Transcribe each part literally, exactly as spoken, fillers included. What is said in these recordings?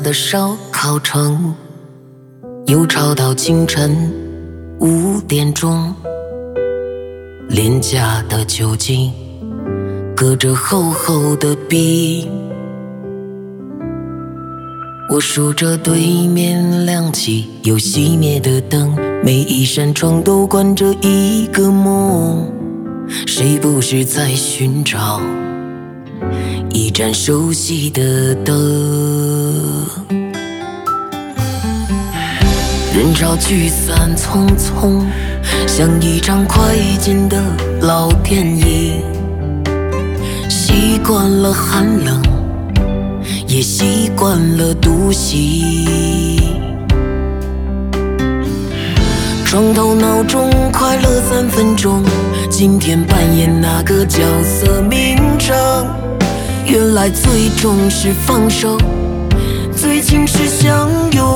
的烧烤城，又吵到清晨五点钟。廉价的酒精隔着厚厚的壁，我数着对面亮起又熄灭的灯，每一扇窗都关着一个梦。谁不是在寻找一盏熟悉的灯？人潮聚散匆匆，像一场快进的老电影。习惯了寒冷，也习惯了独行。床头闹钟快乐三分钟，今天扮演哪个角色名称？原来最终是放手，最轻是相拥。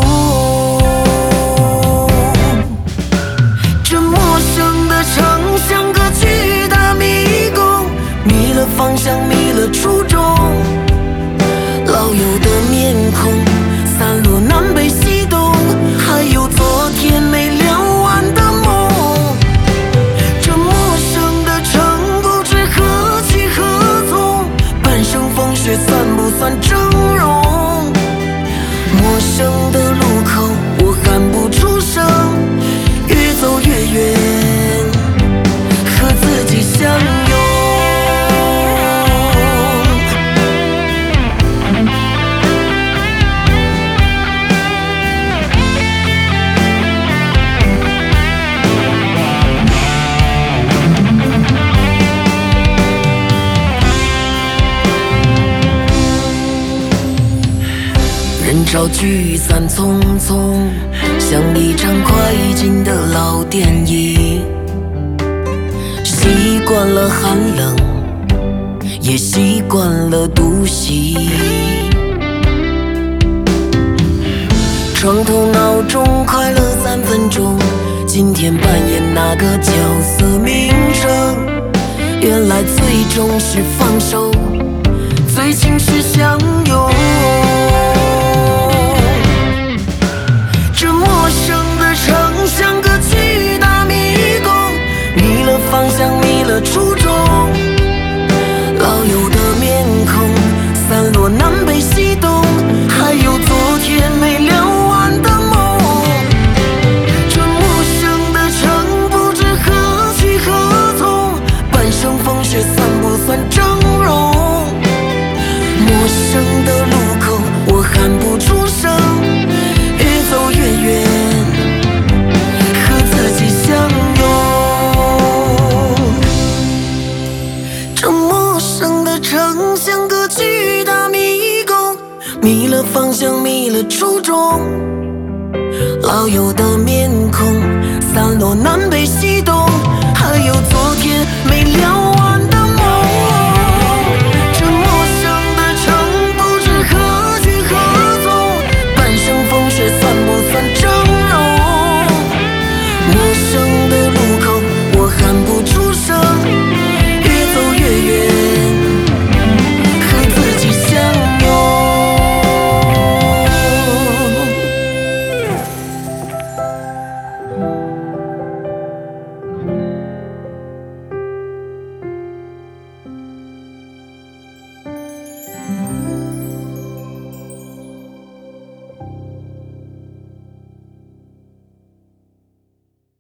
这陌生的城像个巨大迷宫，迷了方向，迷了初衷。老友的面孔散落南北西东，还有昨天没聊完的梦。这陌生的城不知何去何从，半生风雪算不算峥嵘？陌生的路口我喊不出声，越走越远，和自己相拥。人潮聚散匆匆，像一场快进的老电影。习惯了寒冷，也习惯了独行。床头闹钟快乐三分钟，今天扮演哪个角色名称？原来最终是放手，最轻是相拥。这陌生的城像个巨大迷宫，迷了方向，迷了初衷。老友的面孔散落南北西东，还有昨天没聊完的梦。这陌生的城不知何去何从，半生风雪算不算峥嵘？陌生的路口我喊不出声，越走越远，和自己相拥。这陌生的城像个巨大迷宫，迷了方向，迷了初衷。老友的面孔散落南北西东，还有昨天没聊